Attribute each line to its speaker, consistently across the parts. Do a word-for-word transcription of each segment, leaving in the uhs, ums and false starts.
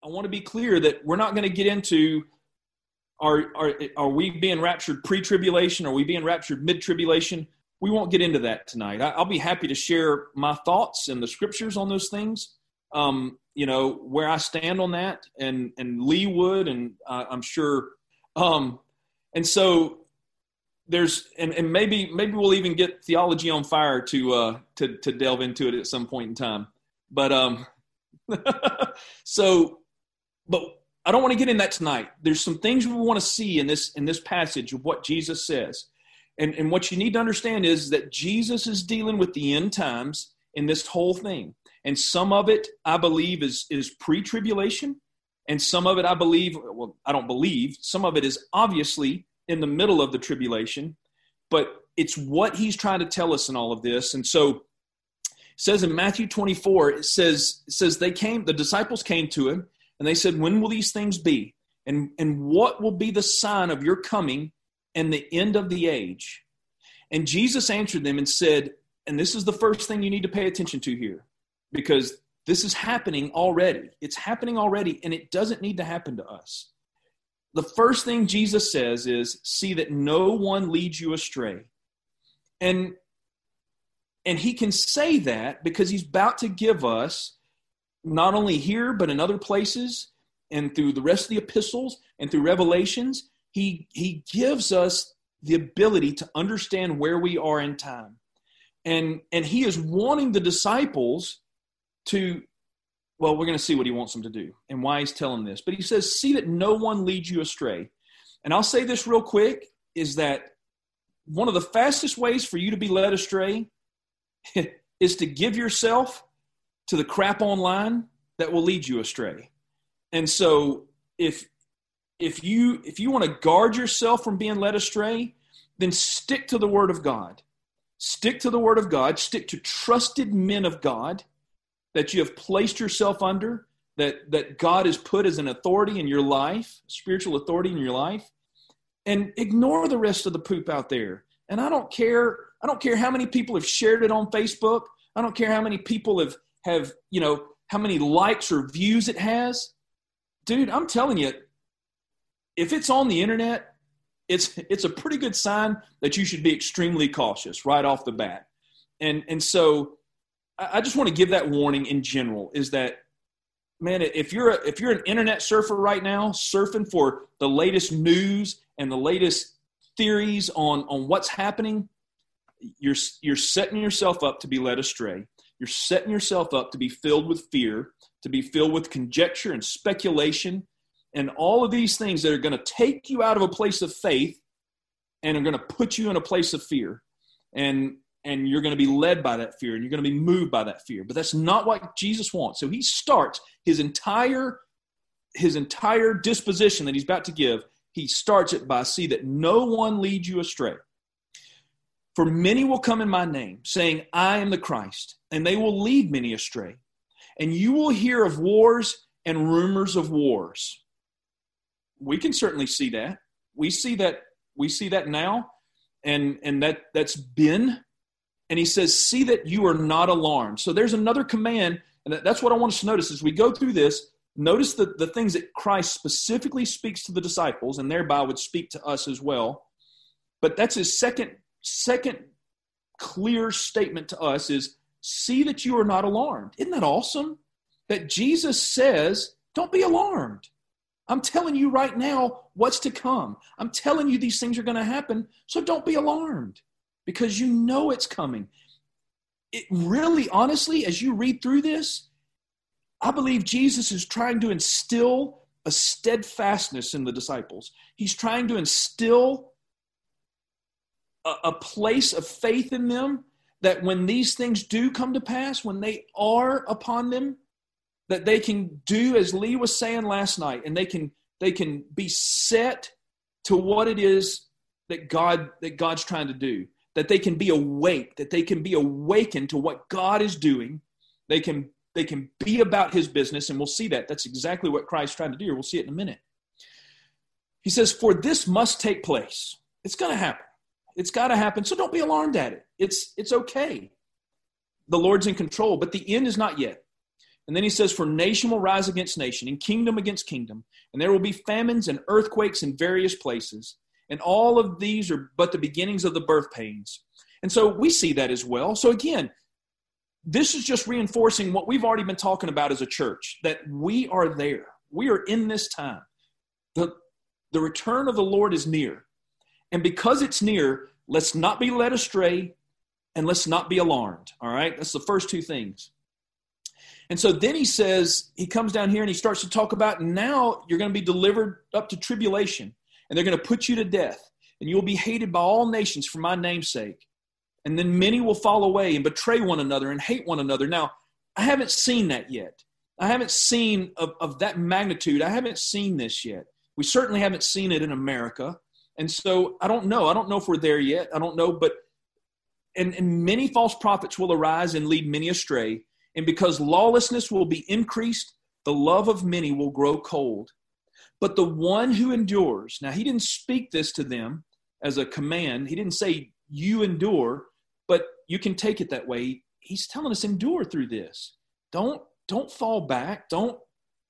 Speaker 1: I want to be clear that we're not going to get into are, are, are we being raptured pre-tribulation? Are we being raptured mid-tribulation? We won't get into that tonight. I, I'll be happy to share my thoughts and the scriptures on those things, um, you know, where I stand on that, and, and Lee would, and uh, I'm sure. Um, and so there's, and, and maybe maybe we'll even get Theology on Fire to uh, to to delve into it at some point in time. But um, so, but I don't want to get in that tonight. There's some things we want to see in this in this passage of what Jesus says. And, and what you need to understand is that Jesus is dealing with the end times in this whole thing. And some of it, I believe, is, is pre-tribulation. And some of it, I believe, well, I don't believe, some of it is obviously in the middle of the tribulation. But it's what he's trying to tell us in all of this. And so it says in Matthew twenty-four, it says, it says they came, the disciples came to him, and they said, when will these things be? And, and what will be the sign of your coming and the end of the age? And Jesus answered them and said, and this is the first thing you need to pay attention to here, because this is happening already. It's happening already, and it doesn't need to happen to us. The first thing Jesus says is, see that no one leads you astray. And, and he can say that because he's about to give us, not only here, but in other places, and through the rest of the epistles, and through Revelations, He, he gives us the ability to understand where we are in time. And, and he is wanting the disciples to, well, we're going to see what he wants them to do and why he's telling this. But he says, see that no one leads you astray. And I'll say this real quick, is that one of the fastest ways for you to be led astray is to give yourself to the crap online that will lead you astray. And so if If you if you want to guard yourself from being led astray, then stick to the Word of God. Stick to the Word of God. Stick to trusted men of God that you have placed yourself under, that, that God has put as an authority in your life, spiritual authority in your life, and ignore the rest of the poop out there. And I don't care, I don't care how many people have shared it on Facebook. I don't care how many people have, have you know, how many likes or views it has. Dude, I'm telling you, if it's on the internet, it's it's a pretty good sign that you should be extremely cautious right off the bat. And and so I just want to give that warning in general, is that, man, if you're a, if you're an internet surfer right now, surfing for the latest news and the latest theories on, on what's happening, you're you're setting yourself up to be led astray. You're setting yourself up to be filled with fear, to be filled with conjecture and speculation, and all of these things that are going to take you out of a place of faith and are going to put you in a place of fear. And, and you're going to be led by that fear, and you're going to be moved by that fear. But that's not what Jesus wants. So he starts his entire, his entire disposition that he's about to give. He starts it by, see that no one leads you astray. For many will come in my name, saying, I am the Christ, and they will lead many astray. And you will hear of wars and rumors of wars. We can certainly see that. We see that. We see that now, and and that that's been. And he says, "See that you are not alarmed." So there's another command, and that's what I want us to notice as we go through this. Notice the the things that Christ specifically speaks to the disciples, and thereby would speak to us as well. But that's his second second clear statement to us: is see that you are not alarmed. Isn't that awesome? That Jesus says, "Don't be alarmed. I'm telling you right now what's to come. I'm telling you these things are going to happen, so don't be alarmed, because you know it's coming." It really, honestly, as you read through this, I believe Jesus is trying to instill a steadfastness in the disciples. He's trying to instill a, a place of faith in them, that when these things do come to pass, when they are upon them, that they can do as Lee was saying last night, and they can they can be set to what it is that God that God's trying to do. That they can be awake, that they can be awakened to what God is doing. They can they can be about his business, and we'll see that. That's exactly what Christ's trying to do. We'll see it in a minute. He says, "For this must take place." It's going to happen. It's got to happen. So don't be alarmed at it. It's it's okay. The Lord's in control, but the end is not yet. And then he says, for nation will rise against nation, and kingdom against kingdom, and there will be famines and earthquakes in various places. And all of these are but the beginnings of the birth pains. And so we see that as well. So again, this is just reinforcing what we've already been talking about as a church, that we are there. We are in this time. The, the return of the Lord is near. And because it's near, let's not be led astray and let's not be alarmed. All right? That's the first two things. And so then he says, he comes down here and he starts to talk about, now you're going to be delivered up to tribulation, and they're going to put you to death, and you'll be hated by all nations for my name's sake. And then many will fall away and betray one another and hate one another. Now, I haven't seen that yet. I haven't seen of, of that magnitude. I haven't seen this yet. We certainly haven't seen it in America. And so I don't know. I don't know if we're there yet. I don't know. But and, and many false prophets will arise and lead many astray. And because lawlessness will be increased, the love of many will grow cold. But the one who endures, now he didn't speak this to them as a command. He didn't say, you endure, but you can take it that way. He's telling us endure through this. Don't, don't fall back. Don't,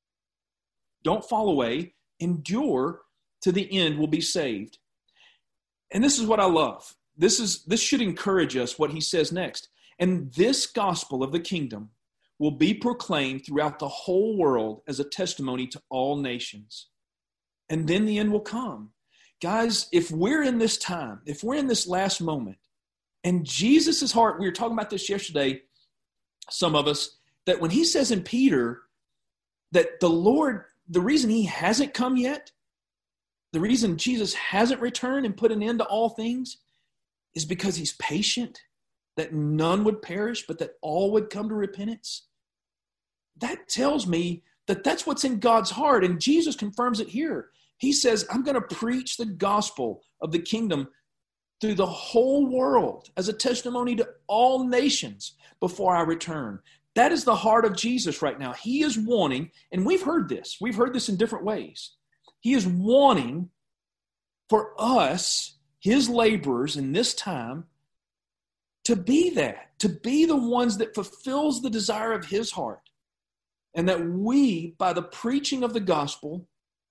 Speaker 1: don't fall away. Endure to the end, will be saved. And this is what I love. This is, this should encourage us, what he says next. And this gospel of the kingdom will be proclaimed throughout the whole world as a testimony to all nations. And then the end will come. Guys, if we're in this time, if we're in this last moment, and Jesus' heart, we were talking about this yesterday, some of us, that when he says in Peter that the Lord, the reason he hasn't come yet, the reason Jesus hasn't returned and put an end to all things is because he's patient, that none would perish, but that all would come to repentance. That tells me that that's what's in God's heart, and Jesus confirms it here. He says, I'm going to preach the gospel of the kingdom through the whole world as a testimony to all nations before I return. That is the heart of Jesus right now. He is wanting, and we've heard this. We've heard this in different ways. He is wanting for us, his laborers in this time, to be that, to be the ones that fulfills the desire of his heart. And that we, by the preaching of the gospel,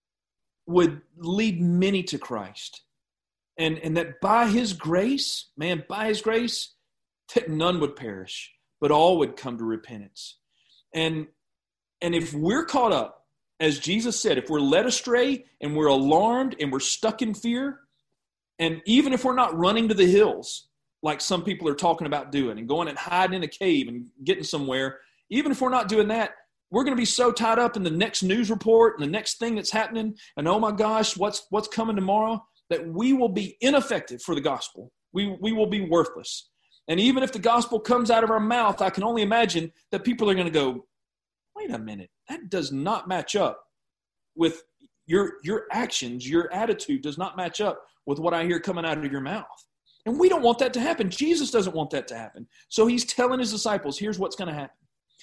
Speaker 1: would lead many to Christ. And, and that by his grace, man, by his grace, that none would perish, but all would come to repentance. And, and if we're caught up, as Jesus said, if we're led astray and we're alarmed and we're stuck in fear, and even if we're not running to the hills, like some people are talking about doing, and going and hiding in a cave and getting somewhere, even if we're not doing that, we're going to be so tied up in the next news report and the next thing that's happening, and oh my gosh, what's what's coming tomorrow, that we will be ineffective for the gospel. We, we will be worthless. And even if the gospel comes out of our mouth, I can only imagine that people are going to go, wait a minute, that does not match up with your, your actions. Your attitude does not match up with what I hear coming out of your mouth. And we don't want that to happen. Jesus doesn't want that to happen. So he's telling his disciples, here's what's going to happen.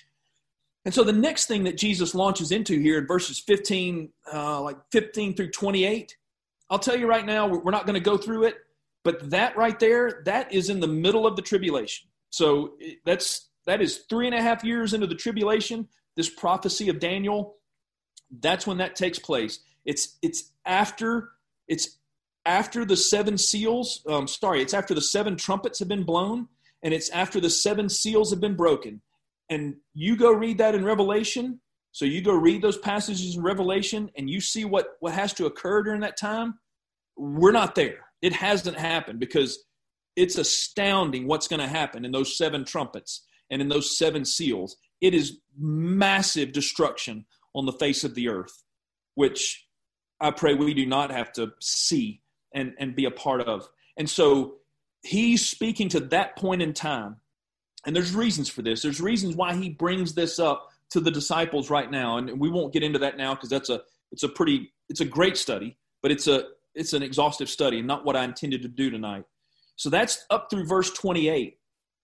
Speaker 1: And so the next thing that Jesus launches into here in verses fifteen, uh, like fifteen through twenty-eight, I'll tell you right now, we're not going to go through it, but that right there, that is in the middle of the tribulation. So that's, that is three and a half years into the tribulation, this prophecy of Daniel, that's when that takes place. It's, it's after, it's after the seven seals, um, sorry, it's after the seven trumpets have been blown, and it's after the seven seals have been broken. And you go read that in Revelation. So you go read those passages in Revelation and you see what, what has to occur during that time. We're not there. It hasn't happened, because it's astounding what's going to happen in those seven trumpets and in those seven seals. It is massive destruction on the face of the earth, which I pray we do not have to see and, and be a part of. And so he's speaking to that point in time. And there's reasons for this. There's reasons why he brings this up to the disciples right now. And we won't get into that now, because that's a, it's a pretty, it's a great study, but it's a, it's an exhaustive study and not what I intended to do tonight. So that's up through verse twenty-eight.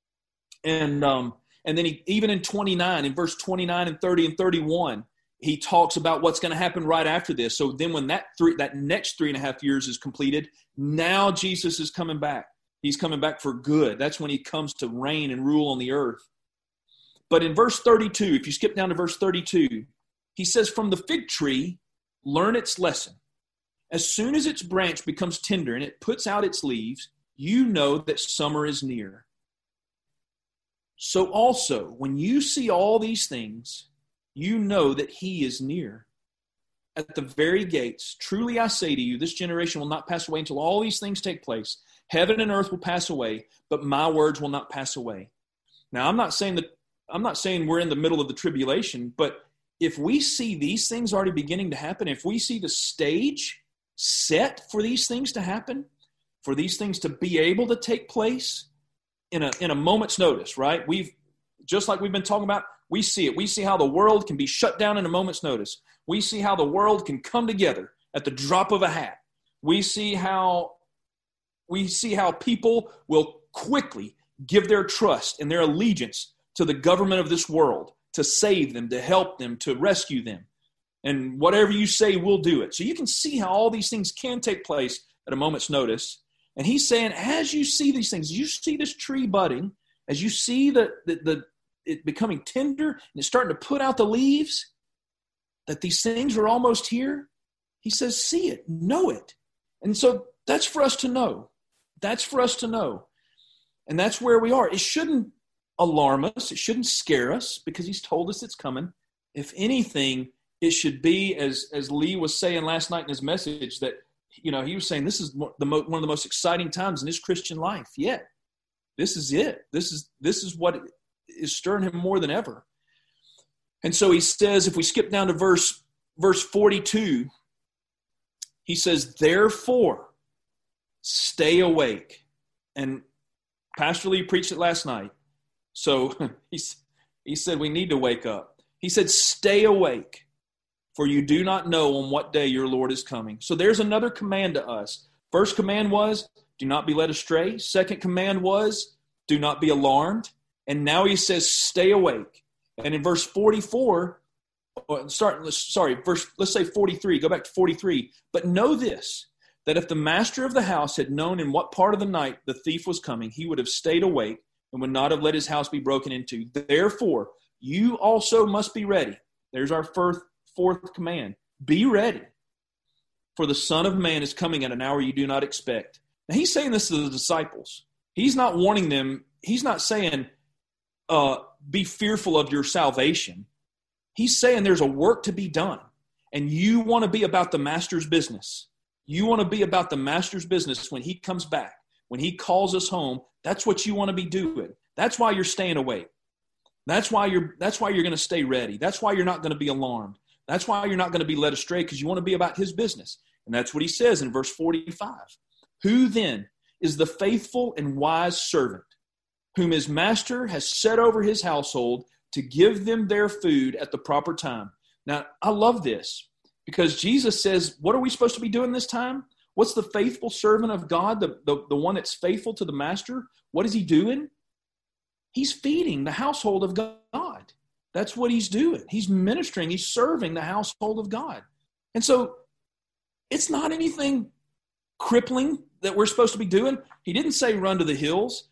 Speaker 1: And, um, and then he, even in twenty-nine, in verse twenty-nine and thirty and thirty-one, he talks about what's going to happen right after this. So then when that three, that next three and a half years is completed, now Jesus is coming back. He's coming back for good. That's when he comes to reign and rule on the earth. But in verse thirty-two, if you skip down to verse thirty-two, he says, from the fig tree, learn its lesson. As soon as its branch becomes tender and it puts out its leaves, you know that summer is near. So also, when you see all these things, you know that he is near. At the very gates, truly I say to you, this generation will not pass away until all these things take place. Heaven and earth will pass away, but my words will not pass away. Now, I'm not saying that I'm not saying we're in the middle of the tribulation, but if we see these things already beginning to happen, if we see the stage set for these things to happen, for these things to be able to take place in a in a moment's notice, right? We've just like we've been talking about, we see it. We see how the world can be shut down in a moment's notice. We see how the world can come together at the drop of a hat. We see how we see how people will quickly give their trust and their allegiance to the government of this world to save them, to help them, to rescue them. And whatever you say, we'll do it. So you can see how all these things can take place at a moment's notice. And he's saying, as you see these things, as you see this tree budding, as you see the, the, the it becoming tender and it's starting to put out the leaves, that these things are almost here, he says, see it, know it. And so that's for us to know. That's for us to know. And that's where we are. It shouldn't alarm us. It shouldn't scare us because he's told us it's coming. If anything, it should be, as, as Lee was saying last night in his message, that, you know, he was saying this is the mo- one of the most exciting times in his Christian life yet. This is it. This is, this is what is stirring him more than ever. And so he says, if we skip down to verse, verse forty-two, he says, therefore, stay awake. And Pastor Lee preached it last night. So he, he said we need to wake up. He said, stay awake, for you do not know on what day your Lord is coming. So there's another command to us. First command was, do not be led astray. Second command was, do not be alarmed. And now he says, stay awake. And in verse forty-four, start, sorry, verse, let's say forty-three, go back to forty-three. But know this, that if the master of the house had known in what part of the night the thief was coming, he would have stayed awake and would not have let his house be broken into. Therefore, you also must be ready. There's our first, fourth command. Be ready, for the Son of Man is coming at an hour you do not expect. Now, he's saying this to the disciples. He's not warning them. He's not saying, uh, be fearful of your salvation. He's saying there's a work to be done, and you want to be about the master's business. You want to be about the master's business when he comes back, when he calls us home. That's what you want to be doing. That's why you're staying awake. That's why you're, that's why you're going to stay ready. That's why you're not going to be alarmed. That's why you're not going to be led astray, because you want to be about his business. And that's what he says in verse forty-five. Who then is the faithful and wise servant, whom his master has set over his household to give them their food at the proper time? Now, I love this because Jesus says, what are we supposed to be doing this time? What's the faithful servant of God, the, the, the one that's faithful to the master? What is he doing? He's feeding the household of God. That's what he's doing. He's ministering. He's serving the household of God. And so it's not anything crippling that we're supposed to be doing. He didn't say run to the hills.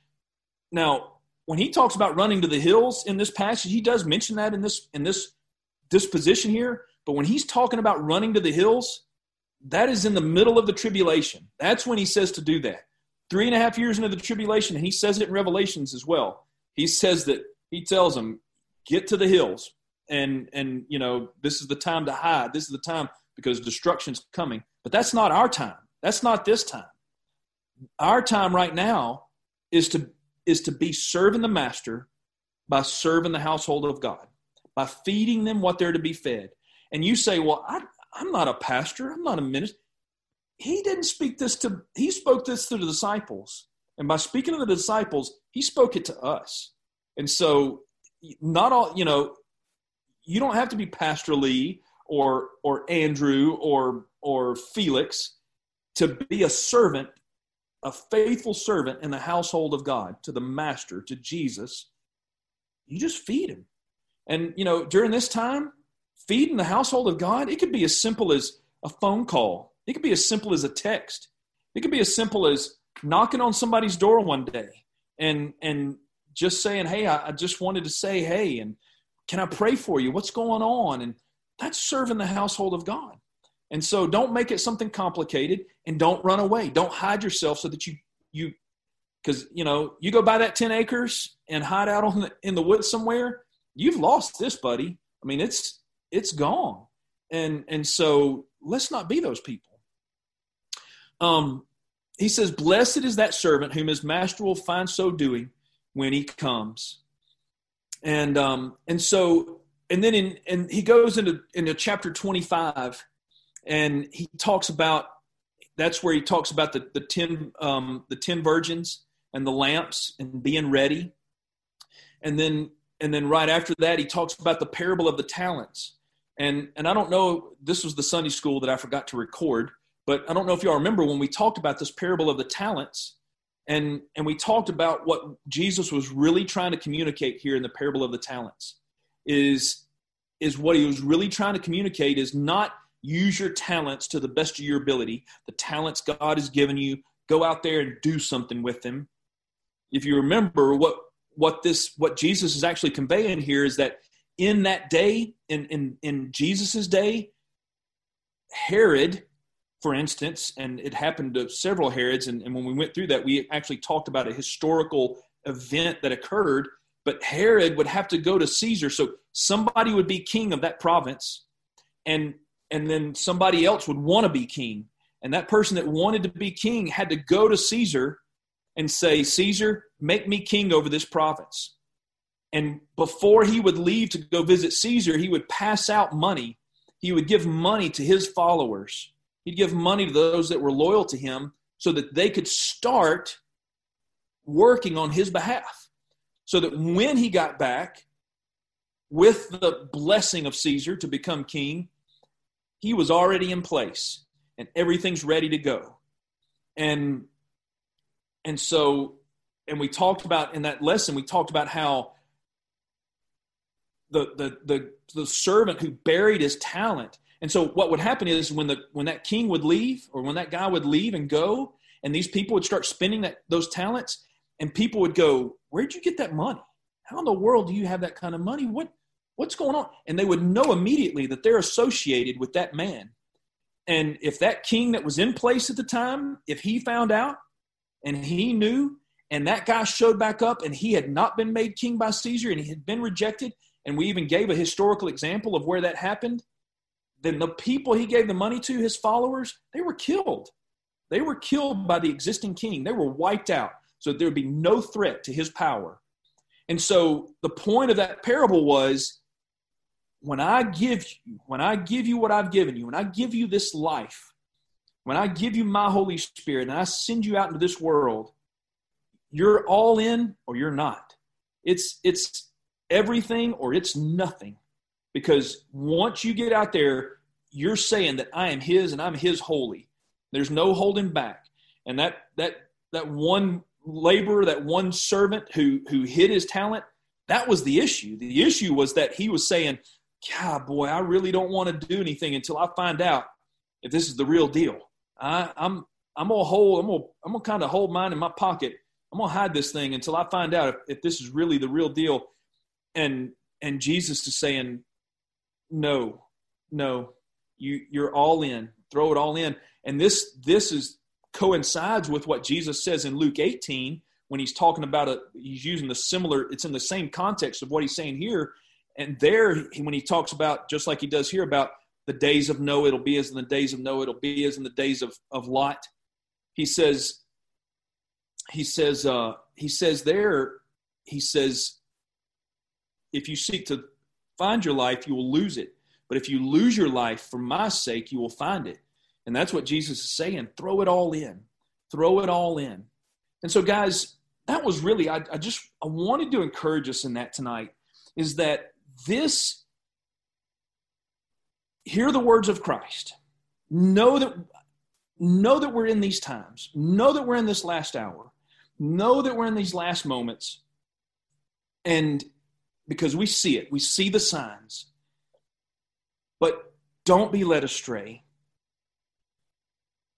Speaker 1: Now, when he talks about running to the hills in this passage, he does mention that in this, in this disposition here. But when he's talking about running to the hills, that is in the middle of the tribulation. That's when he says to do that. Three and a half years into the tribulation, and he says it in Revelations as well. He says that, he tells them, get to the hills. And, and you know, this is the time to hide. This is the time because destruction's coming. But that's not our time. That's not this time. Our time right now is to, is to be serving the master by serving the household of God, by feeding them what they're to be fed. And you say, well, I, I'm not a pastor. I'm not a minister. He didn't speak this to, he spoke this to the disciples. And by speaking to the disciples, he spoke it to us. And so not all, you know, you don't have to be Pastor Lee or, or Andrew or, or Felix to be a servant, a faithful servant in the household of God, to the master, to Jesus. You just feed him. And, you know, during this time, feeding the household of God, it could be as simple as a phone call. It could be as simple as a text. It could be as simple as knocking on somebody's door one day and, and just saying, hey, I, I just wanted to say, hey, and can I pray for you? What's going on? And that's serving the household of God. And so don't make it something complicated, and don't run away. Don't hide yourself so that you, you, because, you know, you go buy that ten acres and hide out on the, in the woods somewhere, you've lost this, buddy. I mean, it's, it's gone. And, and so let's not be those people. Um, he says, blessed is that servant whom his master will find so doing when he comes. And, um, and so, and then in, and he goes into, into chapter twenty-five, and he talks about, that's where he talks about the, the ten, um, the ten virgins and the lamps and being ready. And then, and then right after that, he talks about the parable of the talents. And, and I don't know, this was the Sunday school that I forgot to record, but I don't know if y'all remember when we talked about this parable of the talents, and, and we talked about what Jesus was really trying to communicate here in the parable of the talents is, is what he was really trying to communicate is not use your talents to the best of your ability. The talents God has given you, go out there and do something with them. If you remember what, what this, what Jesus is actually conveying here is that in that day, in, in, in Jesus's day, Herod, for instance, and it happened to several Herods, and, and when we went through that, we actually talked about a historical event that occurred, but Herod would have to go to Caesar. So somebody would be king of that province, and and then somebody else would want to be king. And that person that wanted to be king had to go to Caesar and say, Caesar, make me king over this province. And before he would leave to go visit Caesar, he would pass out money. He would give money to his followers. He'd give money to those that were loyal to him so that they could start working on his behalf. So that when he got back with the blessing of Caesar to become king, he was already in place and everything's ready to go. And, and so, and we talked about in that lesson, we talked about how the, the, the, the servant who buried his talent. And so what would happen is when the, when that king would leave, or when that guy would leave and go, and these people would start spending that, those talents, and people would go, where'd you get that money? How in the world do you have that kind of money? What, What's going on? And they would know immediately that they're associated with that man. And if that king that was in place at the time, if he found out and he knew, and that guy showed back up and he had not been made king by Caesar and he had been rejected, and we even gave a historical example of where that happened, then the people he gave the money to, his followers, they were killed. They were killed by the existing king. They were wiped out so that there would be no threat to his power. And so the point of that parable was, When I give you, when I give you what I've given you, when I give you this life, when I give you my Holy Spirit and I send you out into this world, you're all in or you're not. It's, it's everything or it's nothing. Because once you get out there, you're saying that I am his and I'm his holy. There's no holding back. And that, that, that one laborer, that one servant who, who hid his talent, that was the issue. The issue was that he was saying, God, boy, I really don't want to do anything until I find out if this is the real deal. I, I'm I'm gonna hold, I'm gonna I'm gonna kind of hold mine in my pocket. I'm gonna hide this thing until I find out if, if this is really the real deal. And and Jesus is saying, no, no, you you're all in. Throw it all in. And this this is coincides with what Jesus says in Luke eighteen when he's talking about a he's using the similar. It's in the same context of what he's saying here. And there, when he talks about, just like he does here, about the days of Noah, it'll be as in the days of Noah, it'll be as in the days of, of Lot. He says, he says, uh, he says there, he says, if you seek to find your life, you will lose it. But if you lose your life for my sake, you will find it. And that's what Jesus is saying. Throw it all in. Throw it all in. And so, guys, that was really, I, I just, I wanted to encourage us in that tonight, is that this, hear the words of Christ. Know that, know that we're in these times. Know that we're in this last hour. Know that we're in these last moments. And because we see it, we see the signs. But don't be led astray.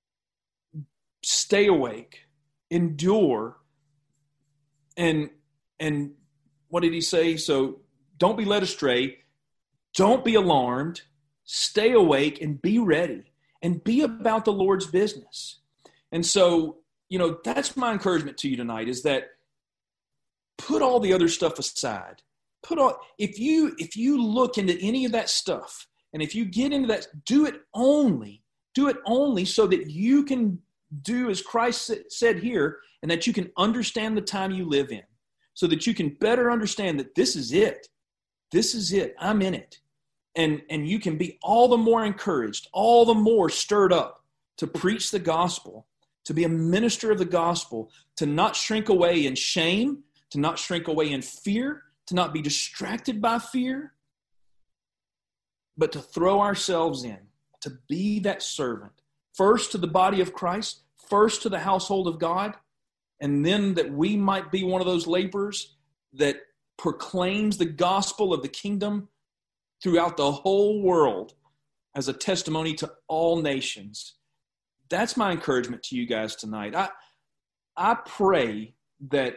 Speaker 1: Stay awake. Endure. And and what did he say? So don't be led astray. Don't be alarmed. Stay awake and be ready and be about the Lord's business. And so, you know, that's my encouragement to you tonight, is that put all the other stuff aside. Put all, if you, if you look into any of that stuff, and if you get into that, do it only, do it only so that you can do as Christ said here, and that you can understand the time you live in, so that you can better understand that this is it. This is it. I'm in it. And, and you can be all the more encouraged, all the more stirred up to preach the gospel, to be a minister of the gospel, to not shrink away in shame, to not shrink away in fear, to not be distracted by fear, but to throw ourselves in, to be that servant, first to the body of Christ, first to the household of God, and then that we might be one of those laborers that proclaims the gospel of the kingdom throughout the whole world as a testimony to all nations. That's my encouragement to you guys tonight. I I pray that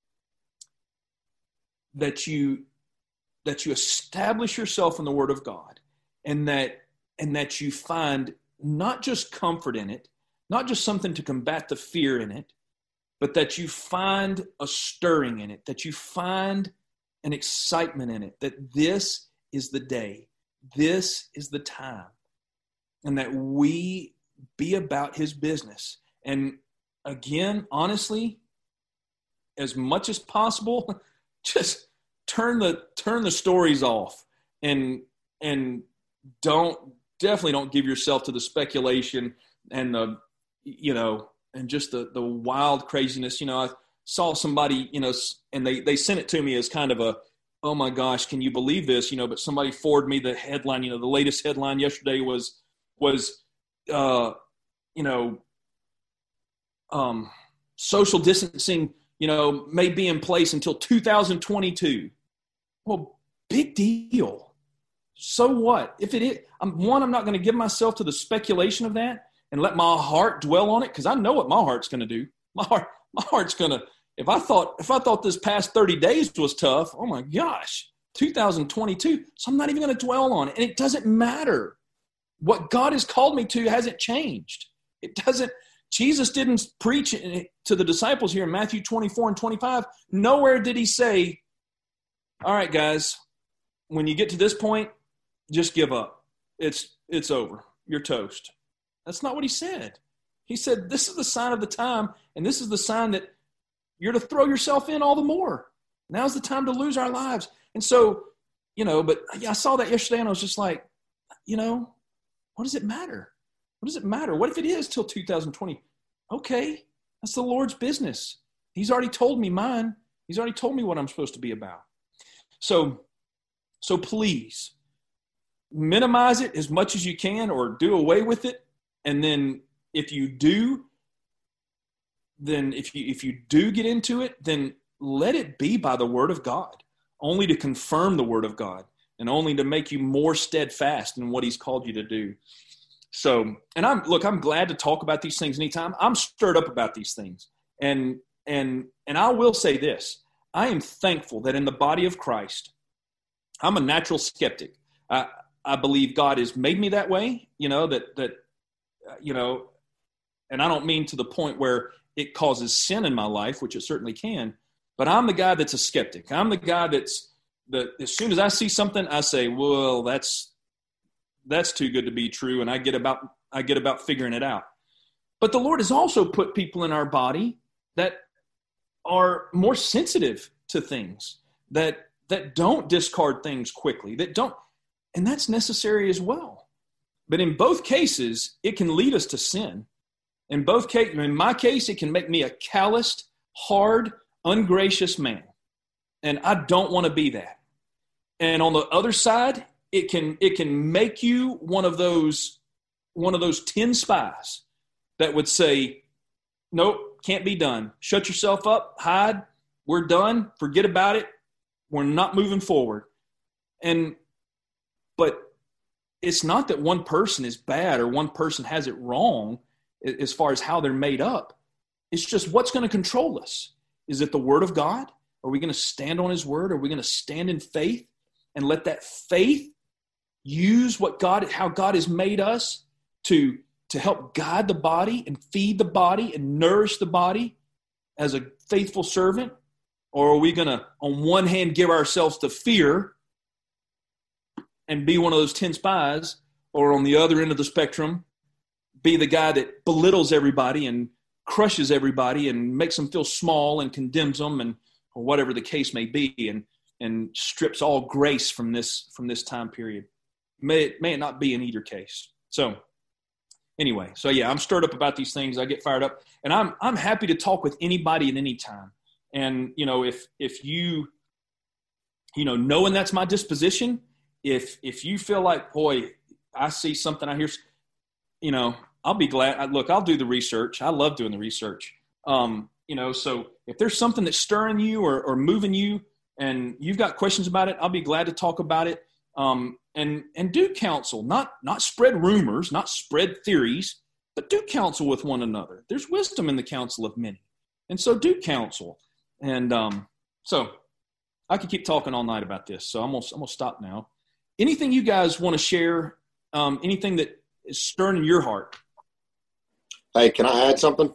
Speaker 1: that you that you establish yourself in the Word of God, and that and that you find not just comfort in it, not just something to combat the fear in it, but that you find a stirring in it, that you find an excitement in it, that this is the day, this is the time, and that we be about His business. And again, honestly, as much as possible, just turn the turn the stories off, and and don't definitely don't give yourself to the speculation and the you know and just the the wild craziness. You know, I saw somebody, you know, and they they sent it to me as kind of a, oh my gosh, can you believe this? You know, but somebody forwarded me the headline. You know, the latest headline yesterday was was uh, you know um, social distancing, you know, may be in place until two thousand twenty-two. Well, big deal. So what? If it is, I'm, one, I'm not going to give myself to the speculation of that and let my heart dwell on it, because I know what my heart's going to do. My heart, my heart's going to. If I thought, if I thought this past thirty days was tough, oh my gosh, two thousand twenty-two. So I'm not even going to dwell on it, and it doesn't matter. What God has called me to hasn't changed. It doesn't. Jesus didn't preach to the disciples here in Matthew twenty-four and twenty-five. Nowhere did he say, all right, guys, when you get to this point, just give up. It's it's over. You're toast. That's not what he said. He said, this is the sign of the time, and this is the sign that you're to throw yourself in all the more. Now's the time to lose our lives. And so, you know, but yeah, I saw that yesterday, and I was just like, you know, what does it matter? What does it matter? What if it is till two thousand twenty? Okay, that's the Lord's business. He's already told me mine. He's already told me what I'm supposed to be about. So, so please minimize it as much as you can, or do away with it. And then if you do, then if you if you do get into it, then let it be by the word of God, only to confirm the word of God, and only to make you more steadfast in what he's called you to do. So, and I'm, look, I'm glad to talk about these things anytime. I'm stirred up about these things. And, and, and I will say this, I am thankful that in the body of Christ, I'm a natural skeptic. I, I believe God has made me that way, you know, that, that, you know, and I don't mean to the point where it causes sin in my life, which it certainly can, but I'm the guy that's a skeptic. I'm the guy that's, that as soon as I see something, I say, well, that's, that's too good to be true. And I get about, I get about figuring it out. But the Lord has also put people in our body that are more sensitive to things, that, that don't discard things quickly, that don't, and that's necessary as well. But in both cases, it can lead us to sin. In both cases, in my case, it can make me a calloused, hard, ungracious man. And I don't want to be that. And on the other side, it can it can make you one of those one of those ten spies that would say, nope, can't be done. Shut yourself up, hide, we're done, forget about it, we're not moving forward. And but it's not that one person is bad or one person has it wrong as far as how they're made up. It's just what's going to control us. Is it the Word of God? Are we going to stand on his word? Are we going to stand in faith and let that faith use what God, how God has made us to, to help guide the body and feed the body and nourish the body as a faithful servant? Or are we going to, on one hand, give ourselves to fear and be one of those ten spies, or on the other end of the spectrum, be the guy that belittles everybody and crushes everybody and makes them feel small and condemns them, and or whatever the case may be, and and strips all grace from this from this time period? May it, may it not be in either case. So anyway, so yeah, I'm stirred up about these things. I get fired up, and I'm I'm happy to talk with anybody at any time. And you know, if if you you know, knowing that's my disposition, if if you feel like, boy, I see something, I hear, you know, I'll be glad. I, look, I'll do the research. I love doing the research. Um, you know, so if there's something that's stirring you or, or moving you, and you've got questions about it, I'll be glad to talk about it. Um, and and do counsel, not not spread rumors, not spread theories, but do counsel with one another. There's wisdom in the counsel of many, and so do counsel. And um, so I could keep talking all night about this. So I'm gonna I'm gonna stop now. Anything you guys want to share? Um, anything that is stirring in your heart?
Speaker 2: Hey, can I add something?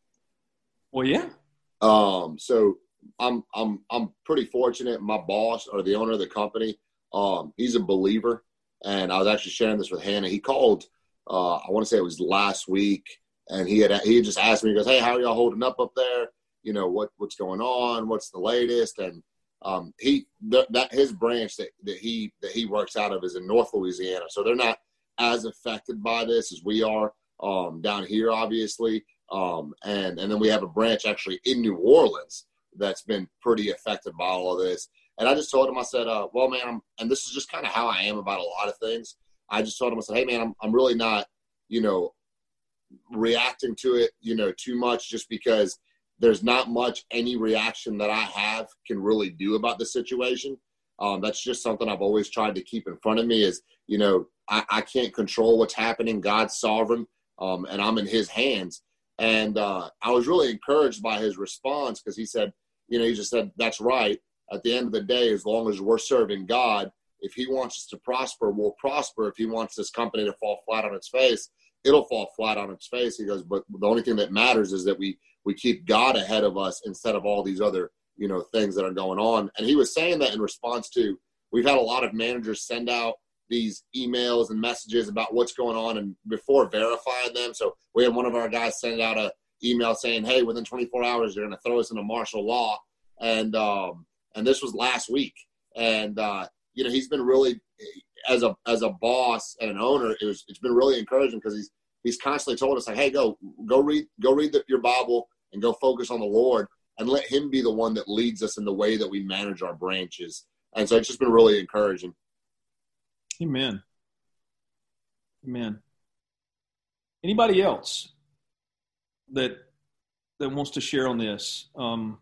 Speaker 1: Well, yeah.
Speaker 2: Um, so I'm I'm I'm pretty fortunate. My boss, or the owner of the company, um, he's a believer, and I was actually sharing this with Hannah. He called, uh, I want to say it was last week, and he had he had just asked me. He goes, "Hey, how are y'all holding up up there? You know, what what's going on? What's the latest?" And um, he th- that his branch that, that he that he works out of is in North Louisiana, so they're not as affected by this as we are um, down here, obviously. Um, and and then we have a branch actually in New Orleans that's been pretty affected by all of this. And I just told him, I said, uh, well, man, I'm, and this is just kind of how I am about a lot of things. I just told him, I said, hey, man, I'm I'm really not, you know, reacting to it, you know, too much, just because there's not much any reaction that I have can really do about the situation. Um, that's just something I've always tried to keep in front of me is, you know, I, I can't control what's happening. God's sovereign, um, and I'm in his hands. And uh, I was really encouraged by his response, because he said, you know, he just said, that's right. At the end of the day, as long as we're serving God, if he wants us to prosper, we'll prosper. If he wants this company to fall flat on its face, it'll fall flat on its face. He goes, but the only thing that matters is that we we keep God ahead of us instead of all these other, you know, things that are going on. And he was saying that in response to, we've had a lot of managers send out these emails and messages about what's going on and before verifying them. So we had one of our guys send out a email saying, hey, within twenty-four hours, you're going to throw us into martial law. And, um, and this was last week. And, uh, you know, he's been really, as a, as a boss and an owner, it was, it's been really encouraging, because he's, he's constantly told us, like, hey, go, go read, go read the, your Bible and go focus on the Lord, and let him be the one that leads us in the way that we manage our branches. And so it's just been really encouraging.
Speaker 1: Amen. Amen. Anybody else that that wants to share on this, um,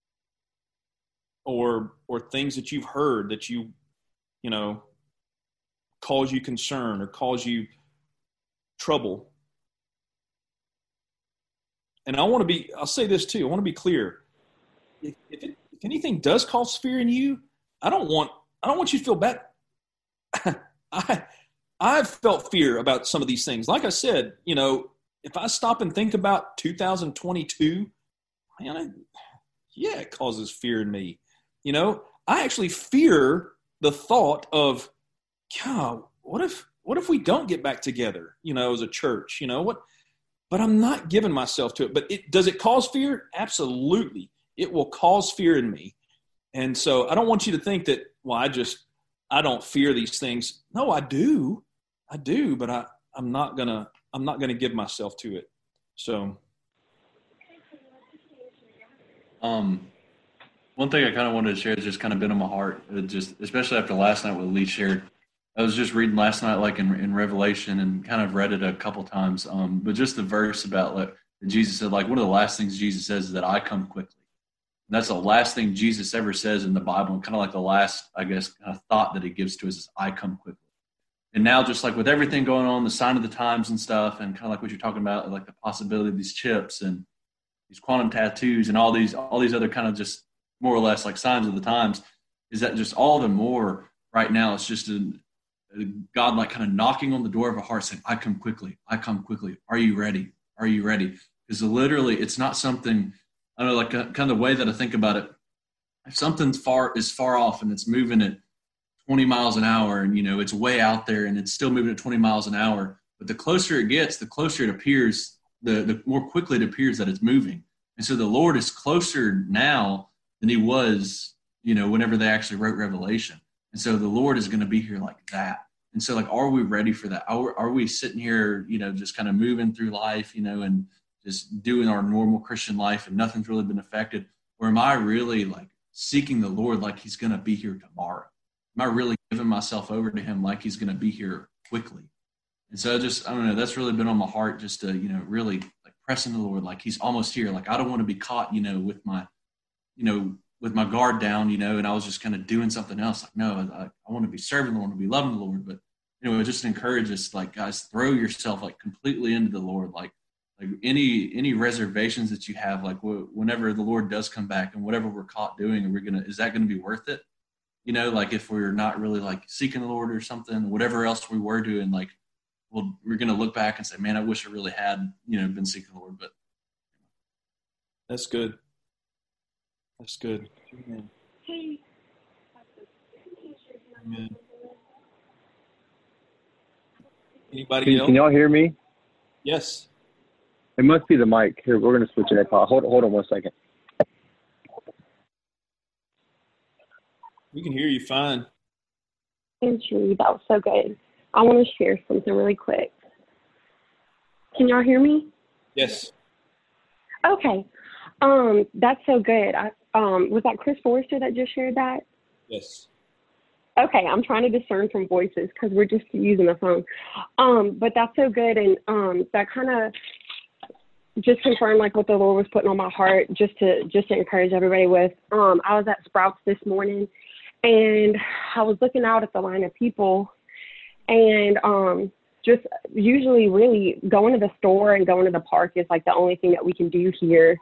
Speaker 1: or or things that you've heard that you, you know, cause you concern or cause you trouble? And I want to be, I'll say this too, I want to be clear. If, if, it, if anything does cause fear in you, I don't want, I don't want you to feel bad. I, I've felt fear about some of these things. Like I said, you know, if I stop and think about two thousand twenty-two, man, I, yeah, it causes fear in me. You know, I actually fear the thought of, God, what if, what if we don't get back together, you know, as a church, you know, what, but I'm not giving myself to it. But it, does it cause fear? Absolutely. It will cause fear in me. And so I don't want you to think that, well, I just, I don't fear these things. No, I do. I do, but I, I'm not gonna, I'm not gonna give myself to it. So.
Speaker 3: Um, one thing I kind of wanted to share is just kind of been on my heart, it just, especially after last night what Lee shared. I was just reading last night, like in, in Revelation, and kind of read it a couple times. Um, but just the verse about like Jesus said, like one of the last things Jesus says is that I come quickly. And that's the last thing Jesus ever says in the Bible, and kind of like the last, I guess, kind of thought that he gives to us is I come quickly. And now, just like with everything going on, the sign of the times and stuff, and kind of like what you're talking about, like the possibility of these chips and these quantum tattoos and all these, all these other kind of just more or less like signs of the times, is that just all the more right now it's just a, a God like kind of knocking on the door of a heart saying, I come quickly, I come quickly. Are you ready? Are you ready? Because literally it's not something, I don't know, like a, kind of the way that I think about it. If something's far is far off and it's moving at twenty miles an hour and, you know, it's way out there and it's still moving at twenty miles an hour, but the closer it gets, the closer it appears, the, the more quickly it appears that it's moving. And so the Lord is closer now than he was, you know, whenever they actually wrote Revelation. And so the Lord is going to be here like that. And so, like, are we ready for that? Are, are we sitting here, you know, just kind of moving through life, you know, and just doing our normal Christian life and nothing's really been affected? Or am I really, like, seeking the Lord like he's going to be here tomorrow? Am I really giving myself over to him like he's going to be here quickly? And so I just, I don't know, that's really been on my heart just to, you know, really like pressing the Lord like he's almost here. Like I don't want to be caught, you know, with my, you know, with my guard down, you know, and I was just kind of doing something else. Like, no, I, I want to be serving the Lord, I want to be loving the Lord. But, you know, it just encourages us, like, guys, throw yourself like completely into the Lord. Like, like any, any reservations that you have, like w- whenever the Lord does come back and whatever we're caught doing, are we going to, is that going to be worth it? You know, like if we're not really like seeking the Lord or something, whatever else we were doing, like, well, we're going to look back and say, man, I wish I really had, you know, been seeking the Lord. But
Speaker 1: that's good. That's good. Amen. Amen. Anybody
Speaker 4: Can,
Speaker 1: else?
Speaker 4: can y'all hear me?
Speaker 1: Yes.
Speaker 4: It must be the mic. Here, we're going to switch it up. Hold, hold on one second.
Speaker 1: We can hear you fine.
Speaker 5: Thank you. That was so good. I want to share something really quick. Can y'all hear me?
Speaker 1: Yes.
Speaker 5: Okay. Um, that's so good. I, um, was that Chris Forrester that just shared that?
Speaker 1: Yes.
Speaker 5: Okay, I'm trying to discern from voices because we're just using the phone. Um, but that's so good, and um, that kind of just confirmed like what the Lord was putting on my heart, just to just to encourage everybody with. Um, I was at Sprouts this morning, and I was looking out at the line of people, and um, just usually really going to the store and going to the park is like the only thing that we can do here.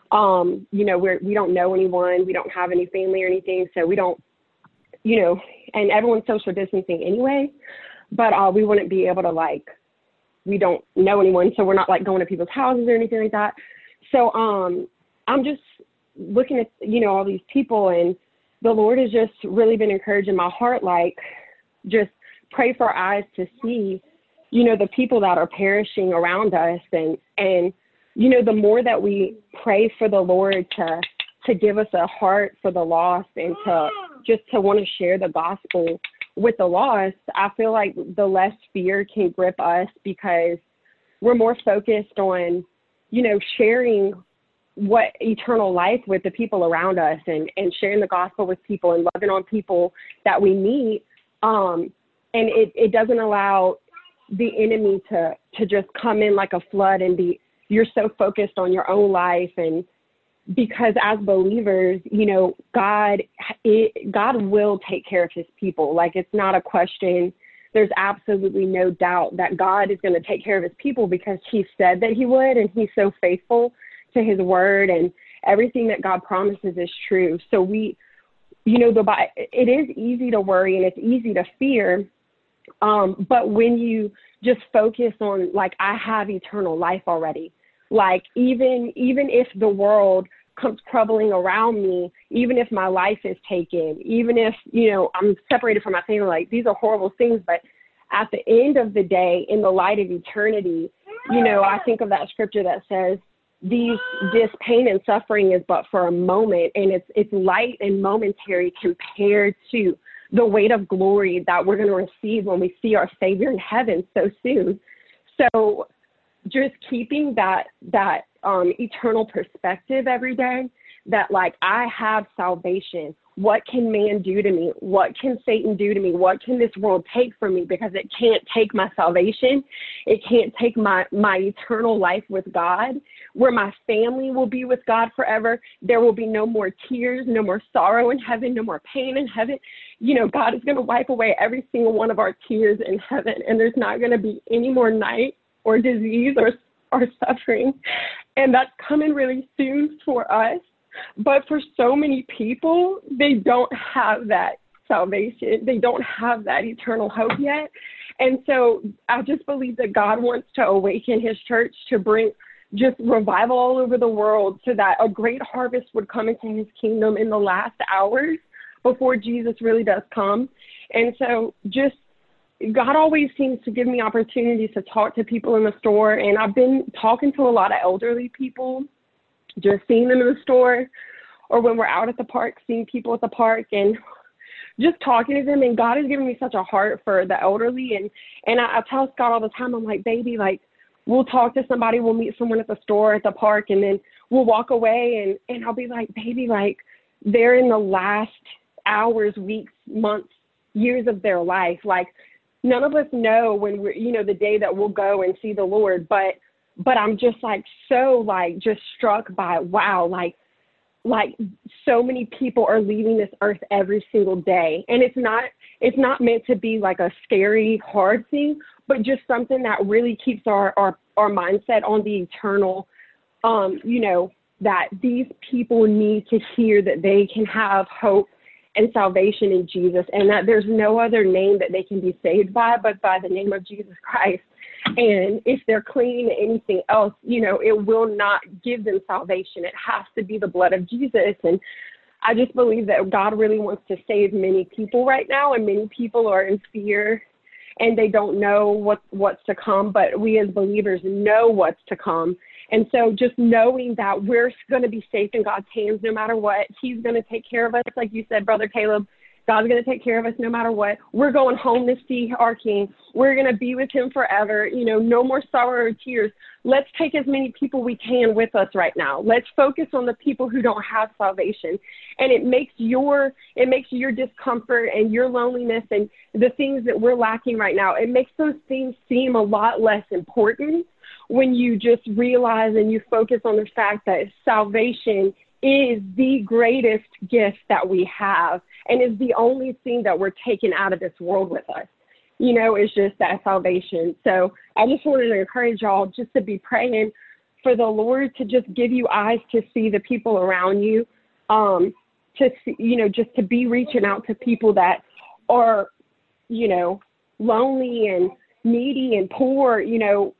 Speaker 5: Um, you know, we're, we don't know anyone, we don't have any family or anything, so we don't, you know, and everyone's social distancing anyway, but uh, we wouldn't be able to like, we don't know anyone, so we're not like going to people's houses or anything like that. So um, I'm just looking at, you know, all these people, and the Lord has just really been encouraging my heart, like just pray for our eyes to see, you know, the people that are perishing around us. And, and, you know, the more that we pray for the Lord to, to give us a heart for the lost and to just to want to share the gospel with the lost, I feel like the less fear can grip us because we're more focused on, you know, sharing what eternal life with the people around us and, and sharing the gospel with people and loving on people that we meet. Um, and it, it doesn't allow the enemy to, to just come in like a flood and be, you're so focused on your own life. And because as believers, you know, God, it, God will take care of his people. Like, it's not a question. There's absolutely no doubt that God is going to take care of his people because he said that he would, and he's so faithful to his word, and everything that God promises is true. So we, you know, the, it is easy to worry and it's easy to fear. Um, but when you just focus on, like, I have eternal life already, like, even, even if the world comes crumbling around me, even if my life is taken, even if, you know, I'm separated from my family, like, these are horrible things. But at the end of the day, in the light of eternity, you know, I think of that scripture that says, these, this pain and suffering is but for a moment, and it's, it's light and momentary compared to the weight of glory that we're going to receive when we see our Savior in heaven so soon. So just keeping that, that um, eternal perspective every day, that, like, I have salvation. What can man do to me? What can Satan do to me? What can this world take from me? Because it can't take my salvation. It can't take my, my eternal life with God, where my family will be with God forever. There will be no more tears, no more sorrow in heaven, no more pain in heaven. You know, God is going to wipe away every single one of our tears in heaven, and there's not going to be any more night or disease or, or suffering. And that's coming really soon for us. But for so many people, they don't have that salvation. They don't have that eternal hope yet. And so I just believe that God wants to awaken his church to bring just revival all over the world so that a great harvest would come into his kingdom in the last hours before Jesus really does come. And so just God always seems to give me opportunities to talk to people in the store. And I've been talking to a lot of elderly people, just seeing them in the store, or when we're out at the park, seeing people at the park and just talking to them. And God has given me such a heart for the elderly. And, and I, I tell Scott all the time, I'm like, baby, like, we'll talk to somebody, we'll meet someone at the store, at the park, and then we'll walk away. And, and I'll be like, baby, like, they're in the last hours, weeks, months, years of their life. Like, none of us know when we're, you know, the day that we'll go and see the Lord, but, but I'm just like, so like, just struck by, wow, like, like so many people are leaving this earth every single day. And it's not, it's not meant to be like a scary, hard thing, but just something that really keeps our, our, our mindset on the eternal, um, you know, that these people need to hear that they can have hope and salvation in Jesus, and that there's no other name that they can be saved by but by the name of Jesus Christ. And if they're clinging to anything else, you know, it will not give them salvation. It has to be the blood of Jesus. And I just believe that God really wants to save many people right now, and many people are in fear and they don't know what, what's to come, but we as believers know what's to come. And so just knowing that we're going to be safe in God's hands no matter what, he's going to take care of us. Like you said, Brother Caleb, God's going to take care of us no matter what. We're going home to see our King. We're going to be with him forever. You know, no more sorrow or tears. Let's take as many people we can with us right now. Let's focus on the people who don't have salvation. And it makes your, it makes your discomfort and your loneliness and the things that we're lacking right now, it makes those things seem a lot less important when you just realize and you focus on the fact that salvation is the greatest gift that we have and is the only thing that we're taking out of this world with us. You know, it's just that salvation. So I just wanted to encourage y'all just to be praying for the Lord to just give you eyes to see the people around you, um, to see, you know, just to be reaching out to people that are, you know, lonely and needy and poor, you know,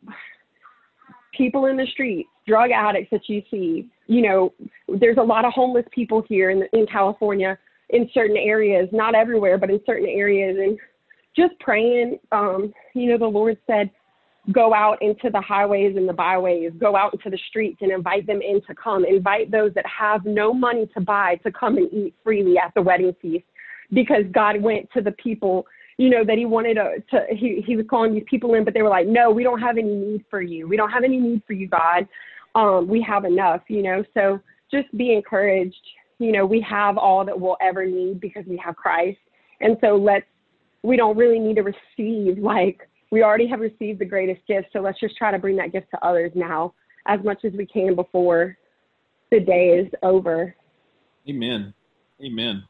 Speaker 5: people in the streets, drug addicts that you see. You know, there's a lot of homeless people here in, in California in certain areas, not everywhere, but in certain areas. And just praying, um, you know, the Lord said, go out into the highways and the byways, go out into the streets and invite them in to come. Invite those that have no money to buy to come and eat freely at the wedding feast, because God went to the people, you know, that he wanted to, to he, he was calling these people in, but they were like, no, we don't have any need for you. We don't have any need for you, God. Um, we have enough, you know, so just be encouraged. You know, we have all that we'll ever need because we have Christ. And so let's, we don't really need to receive, like, we already have received the greatest gift. So let's just try to bring that gift to others now as much as we can before the day is over.
Speaker 1: Amen. Amen.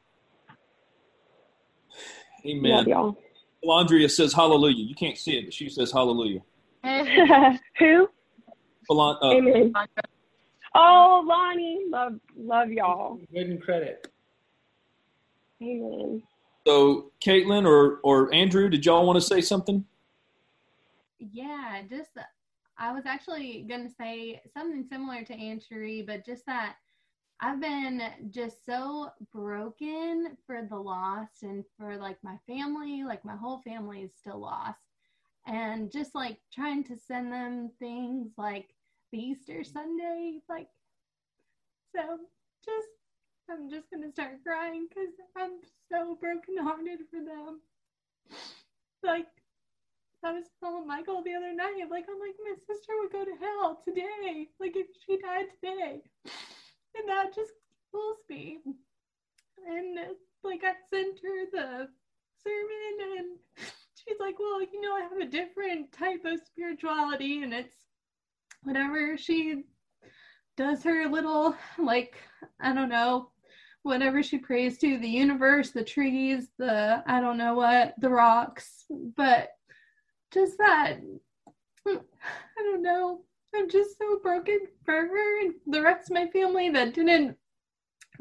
Speaker 1: Amen.
Speaker 5: Love y'all.
Speaker 1: Well, Andrea says hallelujah. You can't see it, but she says hallelujah.
Speaker 5: Who?
Speaker 1: Well, uh,
Speaker 5: Amen. Oh, Lonnie. Love, love y'all.
Speaker 6: Good and credit.
Speaker 5: Amen.
Speaker 1: So, Caitlin or, or Andrew, did y'all want to say something?
Speaker 7: Yeah, just, I was actually going to say something similar to Aunt Cherie, but just that I've been just so broken for the lost and for, like, my family, like, my whole family is still lost. And just, like, trying to send them things like the Easter Sunday, like, so just, I'm just going to start crying because I'm so brokenhearted for them. Like, I was telling Michael the other night, like, I'm like, my sister would go to hell today, like, if she died today. And that just kills me. And, like, I sent her the sermon, and she's like, well, you know, I have a different type of spirituality, and it's whenever she does her little, like, I don't know, whatever she prays to, the universe, the trees, the, I don't know what, the rocks, but just that, I don't know, I'm just so broken for her and the rest of my family that didn't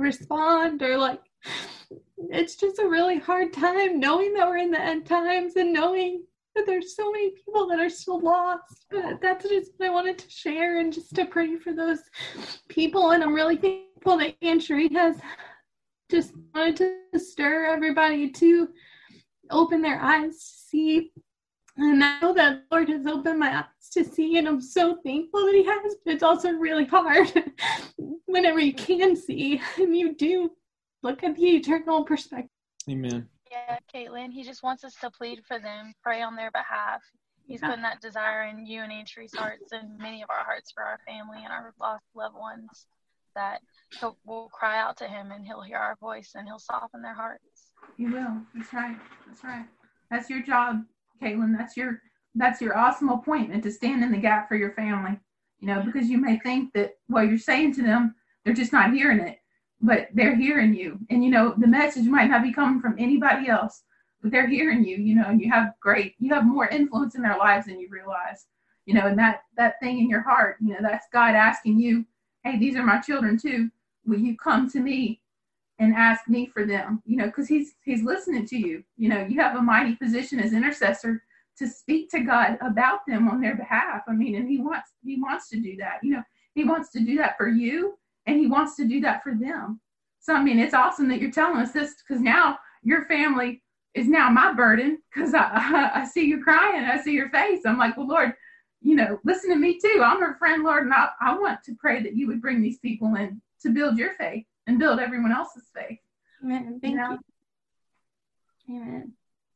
Speaker 7: respond, or like, it's just a really hard time knowing that we're in the end times and knowing that there's so many people that are still lost. But that's just what I wanted to share, and just to pray for those people. And I'm really thankful that Aunt Cherie has just wanted to stir everybody to open their eyes to see. And I know that the Lord has opened my eyes to see, and I'm so thankful that he has, but it's also really hard whenever you can see and you do look at the eternal perspective.
Speaker 1: Amen.
Speaker 6: Yeah, Caitlin, he just wants us to plead for them, pray on their behalf. He's
Speaker 7: Yeah.
Speaker 6: putting that desire in you and Aunt Cherie's hearts and many of our hearts for our family and our lost loved ones, that he'll, we'll cry out to him and he'll hear our voice and he'll soften their hearts.
Speaker 8: You will. That's right. That's right. That's your job, Caitlin. That's your that's your awesome appointment, to stand in the gap for your family. You know, because you may think that what you're saying to them, they're just not hearing it, but they're hearing you. And, you know, the message might not be coming from anybody else, but they're hearing you, you know, and you have great, you have more influence in their lives than you realize, you know, and that, that thing in your heart, you know, that's God asking you, hey, these are my children too. Will you come to me and ask me for them? You know, because he's, he's listening to you. You know, you have a mighty position as intercessor to speak to God about them on their behalf. I mean, and he wants, he wants to do that. You know, he wants to do that for you, and he wants to do that for them. So, I mean, it's awesome that you're telling us this, because now your family is now my burden, because I, I, I see you crying. I see your face. I'm like, well, Lord, you know, listen to me too. I'm her friend, Lord, and I, I want to pray that you would bring these people in to build your faith and build everyone else's faith.
Speaker 7: Amen. Thank
Speaker 8: You know?
Speaker 7: you. Amen.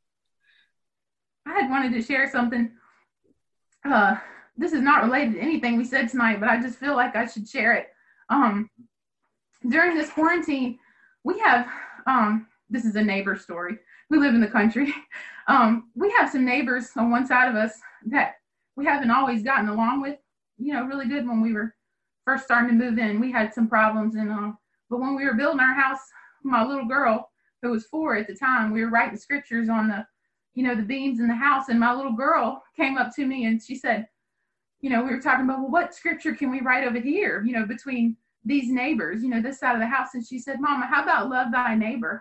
Speaker 8: I had wanted to share something. Uh, this is not related to anything we said tonight, but I just feel like I should share it. Um, during this quarantine, we have, um, this is a neighbor story. We live in the country. Um, we have some neighbors on one side of us that we haven't always gotten along with, you know, really good. When we were first starting to move in, we had some problems. And, uh, but when we were building our house, my little girl, who was four at the time, we were writing scriptures on the, you know, the beams in the house. And my little girl came up to me and she said, you know, we were talking about, well, what scripture can we write over here, you know, between these neighbors, you know, this side of the house. And she said, Mama, how about love thy neighbor?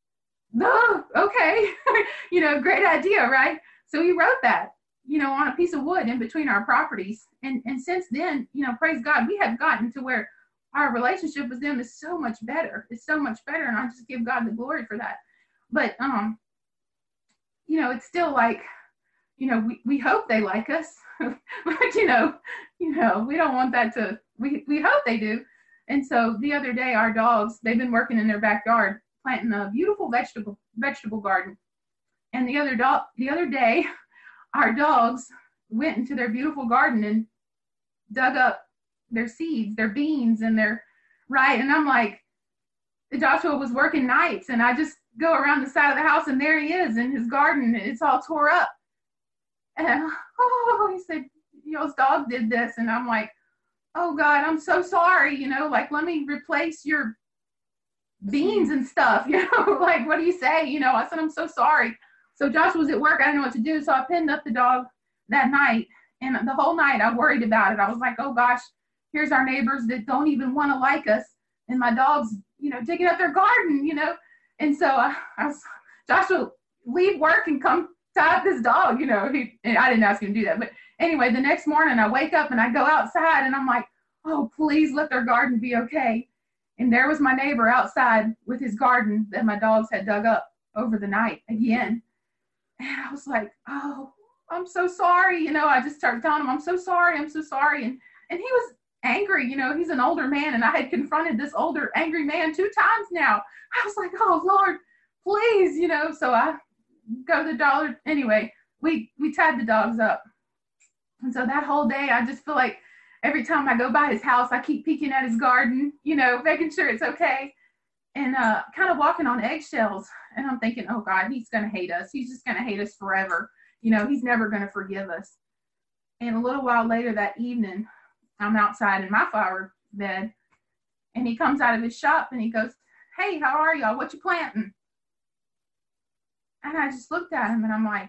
Speaker 8: Oh, okay. You know, great idea, right? So we wrote that, you know, on a piece of wood in between our properties. And and since then, you know, praise God, we have gotten to where our relationship with them is so much better. It's so much better. And I just give God the glory for that. But, um, you know, it's still like, you know, we, we hope they like us, but, you know, you know, we don't want that to, we, we hope they do. And so the other day, our dogs, they've been working in their backyard, planting a beautiful vegetable, vegetable garden. And the other dog, the other day, our dogs went into their beautiful garden and dug up their seeds, their beans, and their, right. And I'm like, Joshua was working nights, and I just go around the side of the house, and there he is in his garden, and it's all tore up. And oh, he said, you know, his dog did this. And I'm like, oh God, I'm so sorry. You know, like, let me replace your beans and stuff, you know, like, what do you say? You know, I said, I'm so sorry. So Josh was at work. I didn't know what to do. So I pinned up the dog that night, and the whole night I worried about it. I was like, oh gosh, here's our neighbors that don't even want to like us. And my dog's, you know, digging up their garden, you know? And so I, I was, Josh will leave work and come tie up this dog, you know, he, and I didn't ask him to do that. But anyway, the next morning I wake up and I go outside and I'm like, oh, please let their garden be okay. And there was my neighbor outside with his garden that my dogs had dug up over the night again. And I was like, oh, I'm so sorry. You know, I just started telling him, I'm so sorry. I'm so sorry. And, and he was angry. You know, he's an older man. And I had confronted this older, angry man two times now. I was like, oh, Lord, please, you know. So I go to the dollar. Anyway, we, we tied the dogs up. And so that whole day, I just feel like every time I go by his house, I keep peeking at his garden, you know, making sure it's okay. And uh, kind of walking on eggshells. And I'm thinking, oh, God, he's going to hate us. He's just going to hate us forever. You know, he's never going to forgive us. And a little while later that evening, I'm outside in my flower bed. And he comes out of his shop and he goes, hey, how are y'all? What you planting? And I just looked at him and I'm like,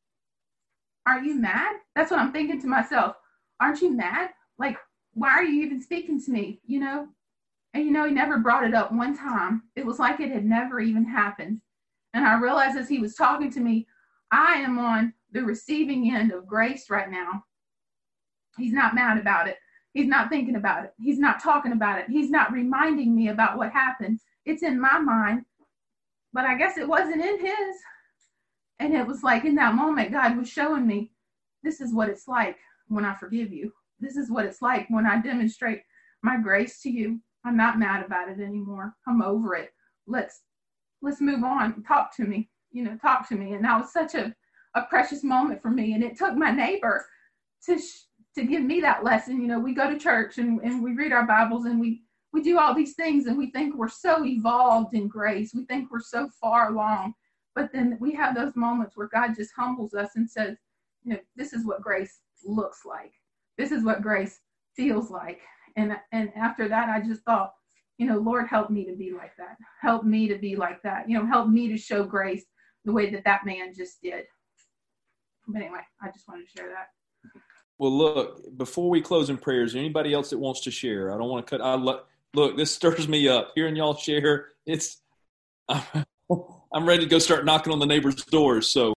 Speaker 8: are you mad? That's what I'm thinking to myself. Aren't you mad? Like, why are you even speaking to me? You know? And, you know, he never brought it up one time. It was like it had never even happened. And I realized as he was talking to me, I am on the receiving end of grace right now. He's not mad about it. He's not thinking about it. He's not talking about it. He's not reminding me about what happened. It's in my mind, but I guess it wasn't in his. And it was like in that moment, God was showing me, this is what it's like when I forgive you. This is what it's like when I demonstrate my grace to you. I'm not mad about it anymore. I'm over it. Let's let's move on. Talk to me. You know, talk to me. And that was such a, a precious moment for me. And it took my neighbor to sh- to give me that lesson. You know, we go to church and, and we read our Bibles and we, we do all these things and we think we're so evolved in grace. We think we're so far along. But then we have those moments where God just humbles us and says, you know, this is what grace looks like. This is what grace feels like. And and after that, I just thought, you know, Lord, help me to be like that. Help me to be like that. You know, help me to show grace the way that that man just did. But anyway, I just wanted to share that.
Speaker 1: Well, look, before we close in prayers, anybody else that wants to share? I don't want to cut. I lo- look, this stirs me up. Hearing y'all share, it's I'm ready to go start knocking on the neighbors' doors. So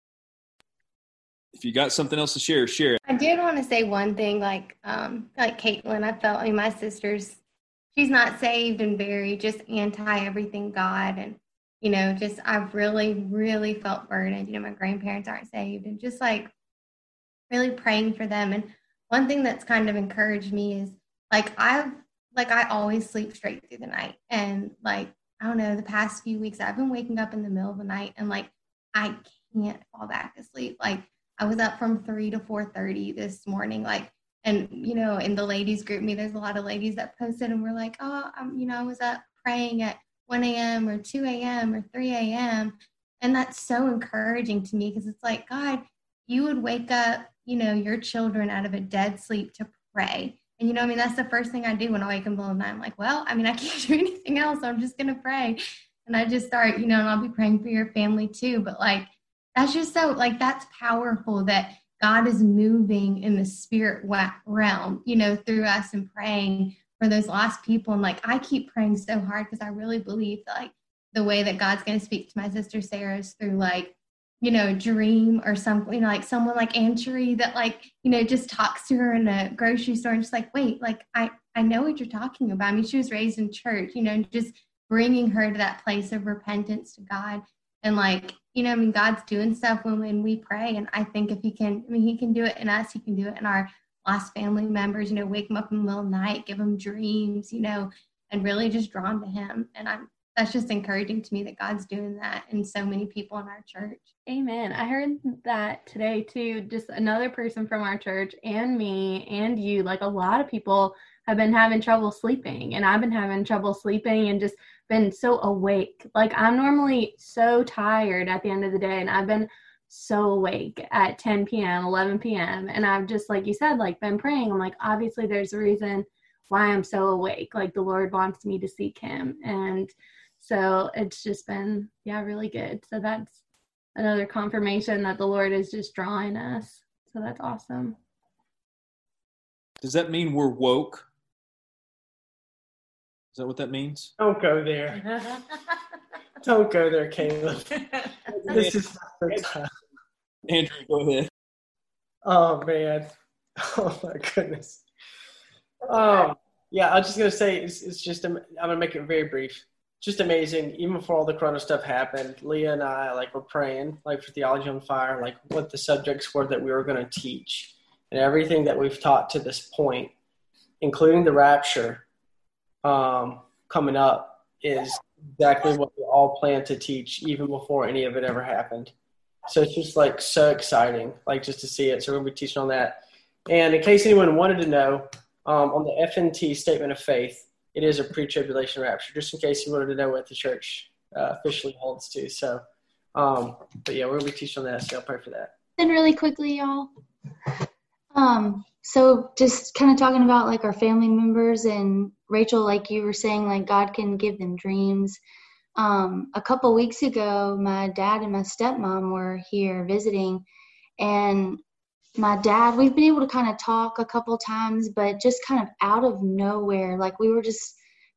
Speaker 1: if you got something else to share, share it.
Speaker 9: I did want to say one thing, like um, like Caitlin, I felt like my sister's, she's not saved and very just anti everything God. And, you know, just I've really, really felt burdened. You know, my grandparents aren't saved and just like really praying for them. And one thing that's kind of encouraged me is like I've like I always sleep straight through the night. And like, I don't know, the past few weeks I've been waking up in the middle of the night and like I can't fall back asleep. Like I was up from three to four thirty this morning, like, and, you know, in the ladies group me, there's a lot of ladies that posted and were like, oh, I'm, you know, I was up praying at one a.m. or two a.m. or three a.m. And that's so encouraging to me because it's like, God, you would wake up, you know, your children out of a dead sleep to pray. And, you know, I mean, that's the first thing I do when I wake up in the middle of the night. I'm like, well, I mean, I can't do anything else. So I'm just going to pray. And I just start, you know, and I'll be praying for your family too. But like, that's just so, like, that's powerful that God is moving in the spirit realm, you know, through us and praying for those lost people. And like, I keep praying so hard because I really believe that, like, the way that God's going to speak to my sister Sarah is through, like, you know, a dream or something, you know, like someone like Anne-Cherie that, like, you know, just talks to her in a grocery store and just like, wait, like, I, I know what you're talking about. I mean, she was raised in church, you know, just bringing her to that place of repentance to God. And like, you know, I mean, God's doing stuff when, when we pray. And I think if he can, I mean, he can do it in us. He can do it in our lost family members, you know, wake them up in the middle of the night, give them dreams, you know, and really just drawn to him. And I'm, that's just encouraging to me that God's doing that in so many people in our church.
Speaker 7: Amen. I heard that today too. Just another person from our church and me and you, like a lot of people have been having trouble sleeping, and I've been having trouble sleeping and just been so awake. Like I'm normally so tired at the end of the day, and I've been so awake at ten p.m., eleven p.m. And I've just, like you said, like been praying. I'm like, obviously there's a reason why I'm so awake. Like the Lord wants me to seek him. And so it's just been, yeah, really good. So that's another confirmation that the Lord is just drawing us. So that's awesome.
Speaker 1: Does that mean we're woke? Is that what that means?
Speaker 10: Don't go there. Don't go there, Caleb. This is not the time.
Speaker 1: Andrew, go ahead.
Speaker 10: Oh, man. Oh, my goodness. Um, yeah, I was just going to say, it's, it's just, I'm going to make it very brief. Just amazing. Even before all the Corona stuff happened, Leah and I, like, were praying, like, for Theology on Fire, like, what the subjects were that we were going to teach. And everything that we've taught to this point, including the rapture, um, coming up, is exactly what we all planned to teach, even before any of it ever happened. So it's just, like, so exciting, like, just to see it. So we're going to be teaching on that. And in case anyone wanted to know, um, on the F N T Statement of Faith, it is a pre-tribulation rapture, just in case you wanted to know what the church uh, officially holds to. So, um, but yeah, we're going to be teaching on that, so I'll pray for that.
Speaker 11: Then really quickly, y'all. Um, so just kind of talking about, like, our family members, and Rachel, like you were saying, like, God can give them dreams. Um, a couple weeks ago, my dad and my stepmom were here visiting, and my dad, we've been able to kind of talk a couple times, but just kind of out of nowhere, like we were just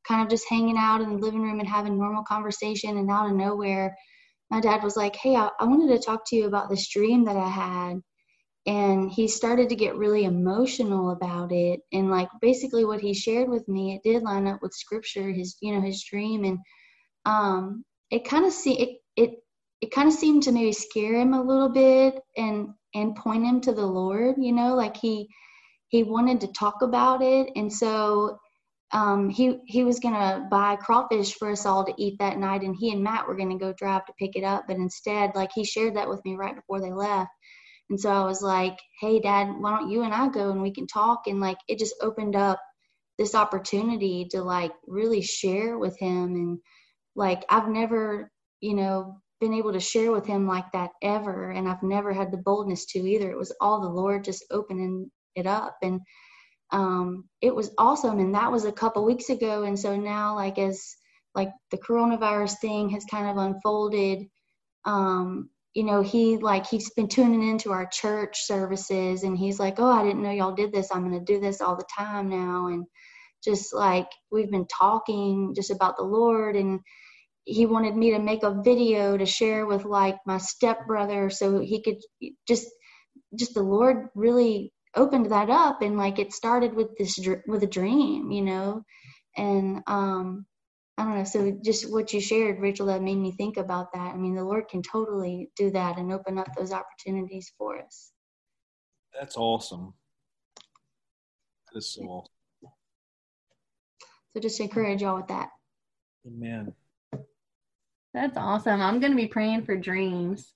Speaker 11: kind of just hanging out in the living room and having normal conversation, and out of nowhere, my dad was like, hey, I, I wanted to talk to you about this dream that I had. And he started to get really emotional about it. And like basically what he shared with me, it did line up with scripture, his, you know, his dream. And um, it kind of see it, it, it kind of seemed to maybe scare him a little bit and, and point him to the Lord, you know, like he, he wanted to talk about it. And so um, he, he was going to buy crawfish for us all to eat that night. And he and Matt were going to go drive to pick it up. But instead, like he shared that with me right before they left. And so I was like, hey, Dad, why don't you and I go and we can talk? And like, it just opened up this opportunity to like really share with him. And like, I've never, you know, been able to share with him like that ever. And I've never had the boldness to either. It was all the Lord just opening it up. And um, it was awesome. And that was a couple weeks ago. And so now like, as like the coronavirus thing has kind of unfolded, um, you know, he like, he's been tuning into our church services, and he's like, oh, I didn't know y'all did this. I'm going to do this all the time now. And just like, we've been talking just about the Lord, and he wanted me to make a video to share with like my stepbrother, so he could just, just the Lord really opened that up. And like, it started with this, with a dream, you know, and, um, I don't know. So just what you shared, Rachel, that made me think about that. I mean, the Lord can totally do that and open up those opportunities for us.
Speaker 1: That's awesome. That's so awesome.
Speaker 11: So just encourage y'all with that.
Speaker 1: Amen.
Speaker 7: That's awesome. I'm going to be praying for dreams.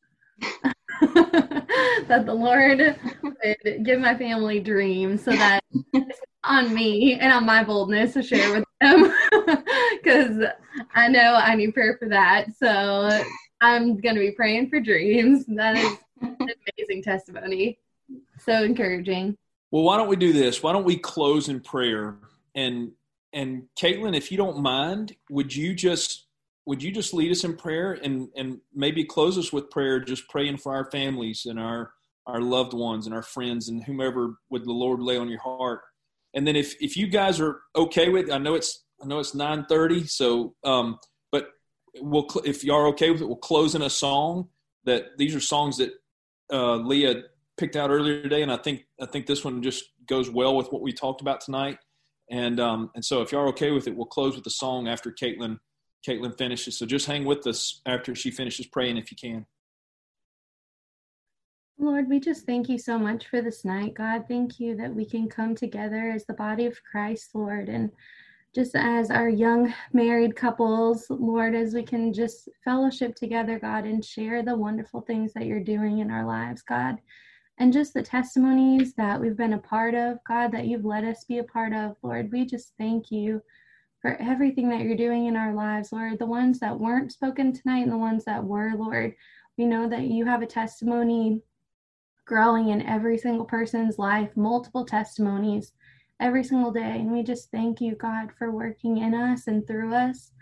Speaker 7: That the Lord would give my family dreams, so that it's on me and on my boldness to share with them, because I know I need prayer for that. So I'm going to be praying for dreams. That is an amazing testimony. So encouraging.
Speaker 1: Well, why don't we do this? Why don't we close in prayer? And and Caitlin, if you don't mind, would you just would you just lead us in prayer, and and maybe close us with prayer, just praying for our families and our our loved ones and our friends and whomever would the Lord lay on your heart. And then if, if you guys are okay with it, I know it's, I know it's nine thirty. So, um, but we'll, if you are okay with it, we'll close in a song that these are songs that, uh, Leah picked out earlier today. And I think, I think this one just goes well with what we talked about tonight. And, um, and so if you are okay with it, we'll close with the song after Caitlin, Caitlin finishes. So just hang with us after she finishes praying, if you can.
Speaker 7: Lord, we just thank you so much for this night, God. Thank you that we can come together as the body of Christ, Lord, and just as our young married couples, Lord, as we can just fellowship together, God, and share the wonderful things that you're doing in our lives, God, and just the testimonies that we've been a part of, God, that you've let us be a part of, Lord. We just thank you for everything that you're doing in our lives, Lord, the ones that weren't spoken tonight and the ones that were, Lord. We know that you have a testimony growing in every single person's life, multiple testimonies every single day. And we just thank you, God, for working in us and through us.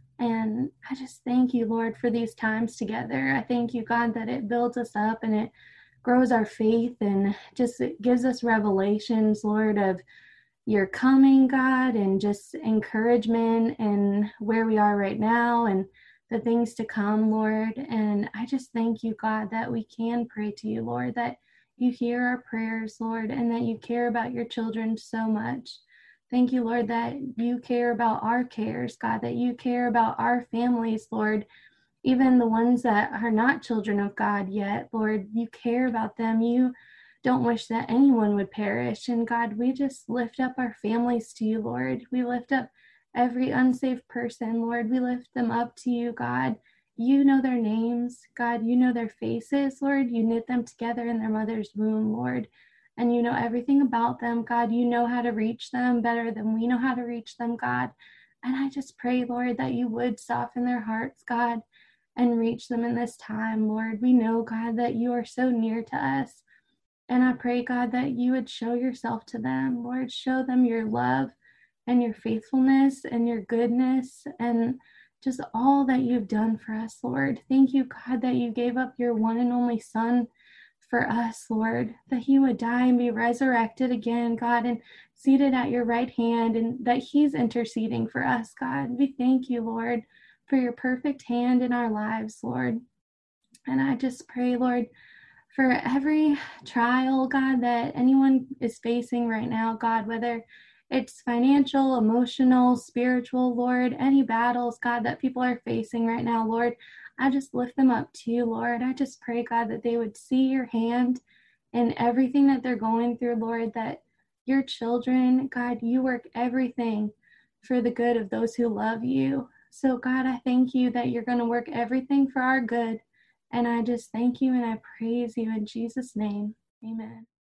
Speaker 7: And I just thank you, Lord, for these times together. I thank you, God, that it builds us up and it grows our faith and just it gives us revelations, Lord, of your coming, God, and just encouragement and where we are right now and the things to come, Lord. And I just thank you, God, that we can pray to you, Lord, that you hear our prayers, Lord, and that you care about your children so much. Thank you, Lord, that you care about our cares, God, that you care about our families, Lord, even the ones that are not children of God yet, Lord, you care about them. You don't wish that anyone would perish. And God, we just lift up our families to you, Lord. We lift up every unsaved person, Lord. We lift them up to you, God. You know their names, God. You know their faces, Lord. You knit them together in their mother's womb, Lord. And you know everything about them, God. You know how to reach them better than we know how to reach them, God. And I just pray, Lord, that you would soften their hearts, God, and reach them in this time, Lord. We know, God, that you are so near to us. And I pray, God, that you would show yourself to them, Lord. Show them your love and your faithfulness and your goodness and just all that you've done for us, Lord. Thank you, God, that you gave up your one and only Son for us, Lord, that he would die and be resurrected again, God, and seated at your right hand, and that he's interceding for us, God. We thank you, Lord, for your perfect hand in our lives, Lord. And I just pray, Lord, for every trial, God, that anyone is facing right now, God, whether it's financial, emotional, spiritual, Lord, any battles, God, that people are facing right now, Lord, I just lift them up to you, Lord. I just pray, God, that they would see your hand in everything that they're going through, Lord, that your children, God, you work everything for the good of those who love you. So, God, I thank you that you're going to work everything for our good. And I just thank you and I praise you in Jesus' name. Amen.